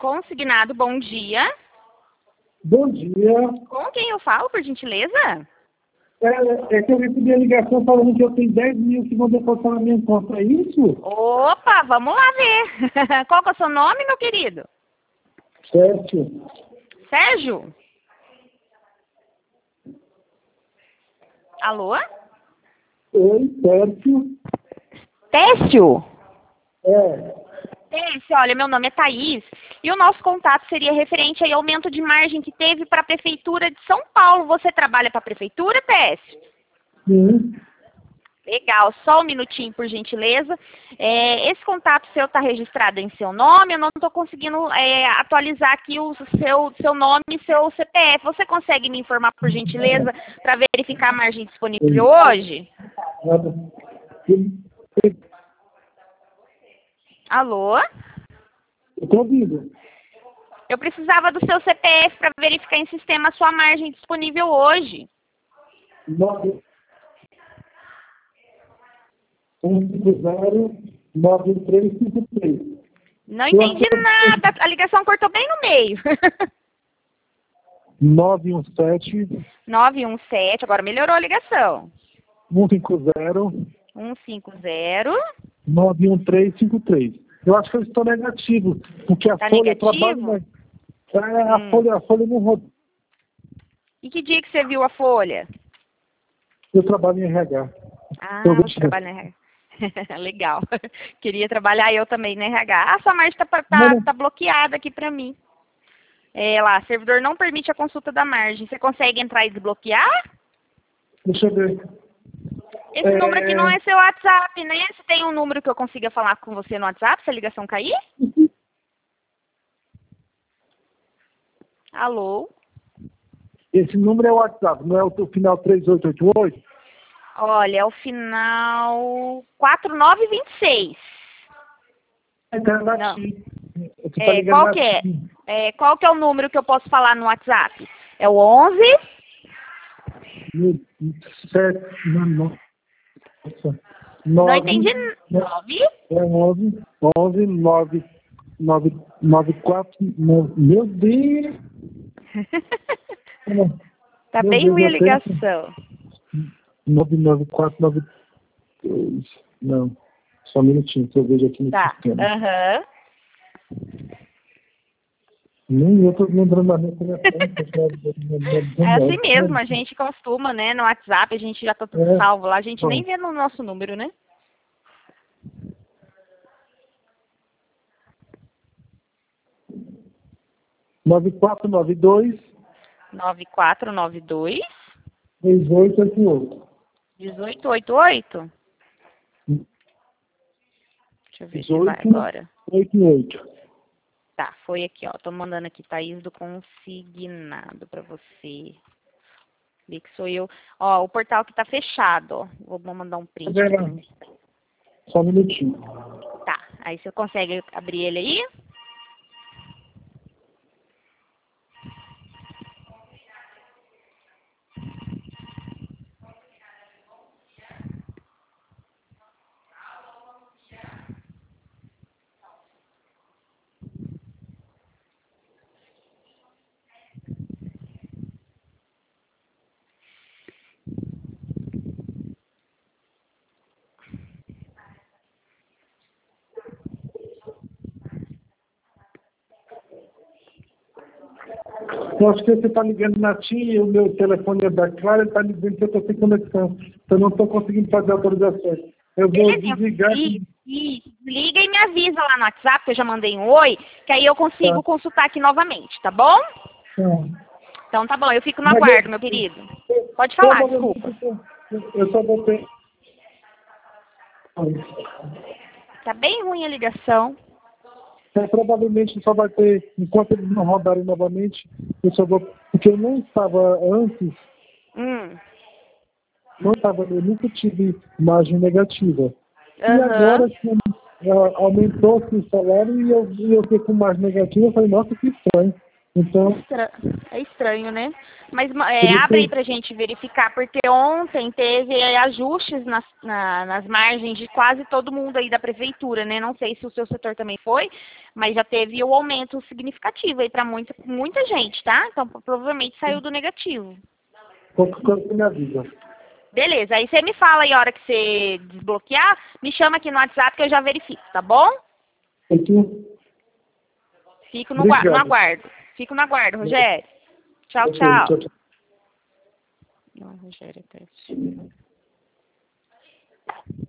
Consignado, bom dia. Bom dia. Com quem eu falo, por gentileza? É que eu recebi a ligação falando que eu tenho 10 mil que vão depositar na minha conta, é isso? Opa, vamos lá ver. Qual que é o seu nome, meu querido? Certo. Sérgio? Alô? Oi, certo. Técio? É. Técio, olha, meu nome é Thaís e o nosso contato seria referente aí ao aumento de margem que teve para a Prefeitura de São Paulo. Você trabalha para a Prefeitura, Técio? Sim. Legal, só um minutinho, por gentileza. Esse contato seu está registrado em seu nome, eu não estou conseguindo atualizar aqui o seu nome e seu CPF. Você consegue me informar, por gentileza, para verificar a margem disponível hoje? Alô? Estou ouvindo. Eu precisava do seu CPF para verificar em sistema a sua margem disponível hoje. 150-9353. Não entendi nada, a ligação cortou bem no meio. 917 917, agora melhorou a ligação. 150 150. 91353. Eu acho que eu estou negativo, porque a Tá folha negativo? trabalha. A folha não roda. E que dia que você viu a folha? Eu trabalho em RH. Ah, você trabalha na RH. Legal. Queria trabalhar eu também na RH. Ah, sua margem tá bloqueada aqui pra mim. Lá, servidor não permite a consulta da margem. Você consegue entrar e desbloquear? Deixa eu ver. Esse número aqui não é seu WhatsApp, né? Você tem um número que eu consiga falar com você no WhatsApp, se a ligação cair? Alô? Esse número é o WhatsApp, não é o final 3888? Olha, é o final 4926. Não. Qual que é? Qual que é o número que eu posso falar no WhatsApp? É o 11? Não entendi. 9? É 11 94. Meu Deus! Tá bem ruim a ligação. 99492. Não, só um minutinho, que eu vejo aqui no sistema. Aham. Nem eu tô lembrando a minha É assim mesmo, a gente costuma, né? No WhatsApp, a gente já tá tudo salvo lá, a gente nem vê no nosso número, né? Nove quatro nove dois 9492 1888. 1888? Deixa eu ver se vai agora. 88. Tá, foi aqui, ó. Tô mandando aqui, Thaís do Consignado pra você. Vê que sou eu. Ó, o portal que tá fechado, ó. Vou mandar um print aqui. Só um minutinho. Tá, aí você consegue abrir ele aí? Eu acho que você está ligando na TIM e o meu telefone é da Clara, ele está me dizendo que eu estou sem conexão. Eu não estou conseguindo fazer autorizações. Eu vou desligar. Liga e me avisa lá no WhatsApp, que eu já mandei um oi, que aí eu consigo consultar aqui novamente, tá bom? Então tá bom, eu fico no aguardo, meu querido. Pode falar, desculpa. Eu só botei. Tá bem ruim a ligação. Provavelmente só vai ter, enquanto eles não rodarem novamente, eu só vou. Porque eu não estava antes. Não estava, eu nunca tive margem negativa. E agora aumentou o salário e eu fiquei com margem negativa, eu falei, nossa, que estranho. Então, É estranho, né? Mas abre aí pra gente verificar, porque ontem teve ajustes nas margens de quase todo mundo aí da prefeitura, né? Não sei se o seu setor também foi, mas já teve um aumento significativo aí para muita gente, tá? Então provavelmente saiu do negativo. qualquer coisa você me avisa. Beleza, aí você me fala aí a hora que você desbloquear, me chama aqui no WhatsApp que eu já verifico, tá bom? Aqui, Fico no obrigado. aguardo. Fico no aguardo, Rogério. Tchau, Ok, tchau. tchau, tchau. Não, Rogério,